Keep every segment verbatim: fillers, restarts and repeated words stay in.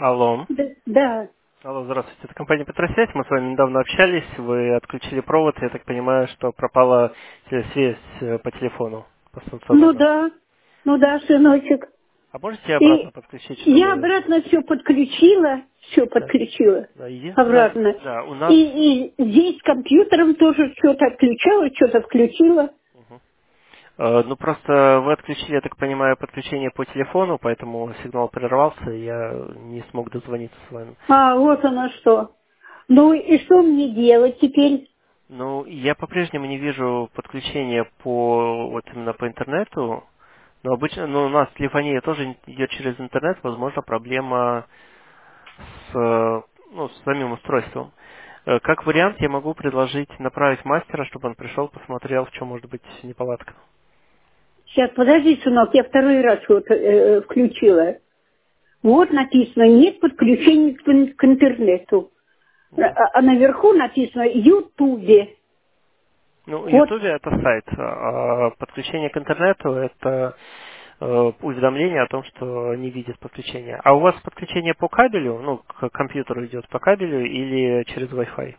Алло. Да, да. Алло, здравствуйте. Это компания Петросвязь. Мы с вами недавно общались. Вы отключили провод. Я так понимаю, что пропала связь э, по телефону, по Ну стационарному. да, ну да, сыночек. А можете обратно И подключить, я чтобы... обратно все подключила, все Да. подключила Да, единственное... обратно. Да, у нас... И, и здесь компьютером тоже что-то отключала, что-то включила. Мгм. Э, Ну, просто вы отключили, я так понимаю, подключение по телефону, поэтому сигнал прервался, и я не смог дозвониться с вами. А, вот оно что. Ну и что мне делать теперь? Ну, я по-прежнему не вижу подключения по вот именно по интернету. Но обычно, ну, у нас телефония тоже идет через интернет, возможно, проблема с, э, ну, с самим устройством. Э, Как вариант, я могу предложить направить мастера, чтобы он пришел, посмотрел, в чем может быть неполадка. Сейчас, подожди, сынок, я второй раз вот э, включила. Вот написано, нет подключения к, ин- к интернету. А, Мгм. а наверху написано Ютубе. Ну, Вот. YouTube это сайт, а подключение к интернету это э, уведомление о том, что не видит подключения. А у вас подключение по кабелю, ну, к компьютеру идет по кабелю или через Wi-Fi?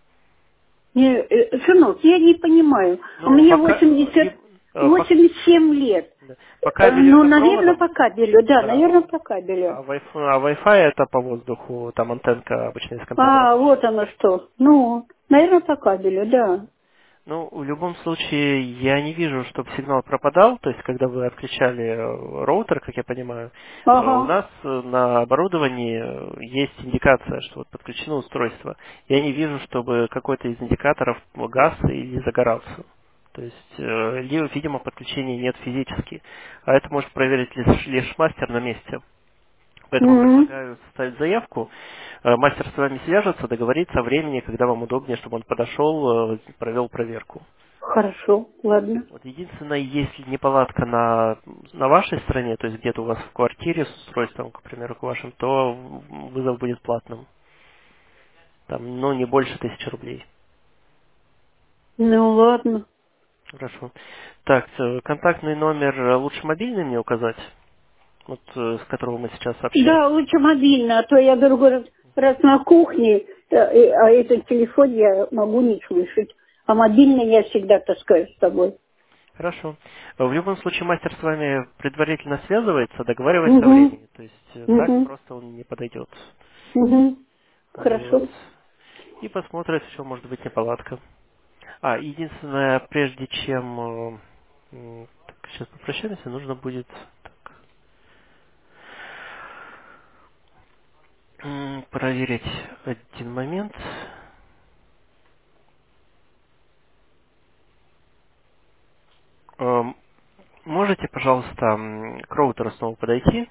Не, э, сынок, я не понимаю. У Ну, меня по, ка- восемьдесят, либо- э, по, восемьдесят семь лет. да, по Э, кабелю Ну, это наверное, проводом, по кабелю, да, да, наверное, по кабелю. а Wi-Fi, а Wi-Fi это по воздуху, там антенка обычно из компьютера А, торчит. вот оно что. Ну, наверное, по кабелю, да. Ну, в любом случае, я не вижу, чтобы сигнал пропадал, то есть, когда вы отключали э, роутер, как я понимаю, э, у Ага. нас э, на оборудовании э, есть индикация, что вот подключено устройство. Я не вижу, чтобы какой-то из индикаторов гас или загорался. То есть, э, ли- видимо, подключения нет физически. А это может проверить лишь, лишь мастер на месте. Поэтому М, предлагаю составить заявку. Э, Мастер с вами свяжется, договорится о времени, когда вам удобнее, чтобы он подошел, э, провел проверку. Хорошо, ладно. Вот единственное, если неполадка на, на вашей стороне, то есть где-то у вас в квартире с устройством, к примеру, к вашим, то вызов будет платным. Там, ну, не больше тысячи рублей. Ну, ладно. Хорошо. Так, э, контактный номер э, лучше мобильный мне указать, вот э, с которого мы сейчас Да, общаемся. лучше мобильно, а то я другой раз, раз на кухне, э, э, а этот телефон я могу не слышать. А мобильный я всегда таскаю с собой. Хорошо. В любом случае мастер с вами предварительно связывается, договаривается о Угу, времени. То есть э, так угу, просто он не подойдет. угу. Вот. Хорошо. И посмотрит, в чем может быть неполадка. А, единственное, прежде чем э, м, так, сейчас попрощаемся, нужно будет так, м, проверить один момент. Эм, Можете, пожалуйста, м, к роутеру снова подойти?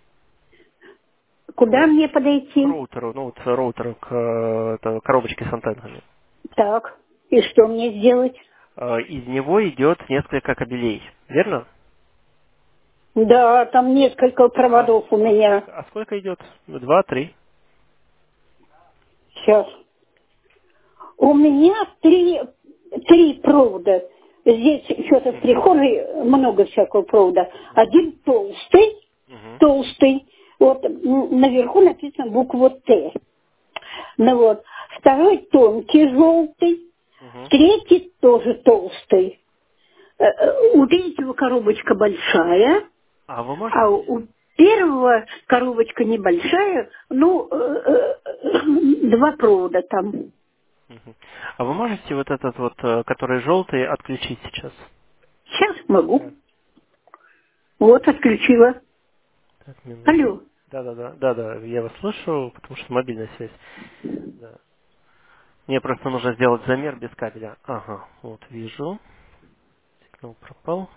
Куда Э, мне К подойти? роутеру, ну вот роутеру, к э, это, коробочке с антеннами. Так. И что мне сделать? Э, Из него идет несколько кабелей, верно? Да, там несколько А, проводов у а меня. сколько, а сколько идет? Два, три? Сейчас. У меня три, три провода. Здесь что-то в Мгм. прихожей много всякого провода. Мгм. Один толстый, Мгм. толстый. Вот м, наверху написано буква Т. Ну вот. Второй тонкий, желтый. Мгм. Третий тоже толстый. Э, э, У третьего коробочка большая, А вы а можете? у первого коробочка небольшая, ну, э, э, два провода там. Мгм. А вы можете вот этот вот, э, который желтый, отключить сейчас? Сейчас могу. Да. Вот, отключила. Так, минуту. Алло. Да, да, да, да, да, я вас слышу, потому что мобильная связь. Да. Мне просто нужно сделать замер без кабеля. Ага, вот вижу. Сигнал пропал.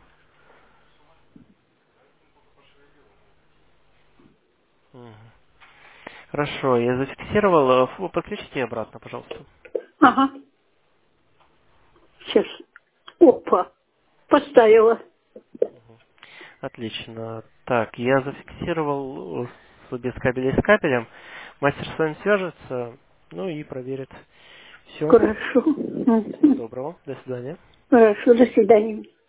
Мгм. Хорошо, я зафиксировал. Э, фу, Подключите обратно, пожалуйста. Ага. Сейчас. Опа. Поставила. Отлично. Так, я зафиксировал с, без кабеля и с кабелем. Мастер с вами свяжется, ну и проверит. Все. Хорошо. Всего Мгм. доброго. До свидания. Хорошо, до свидания.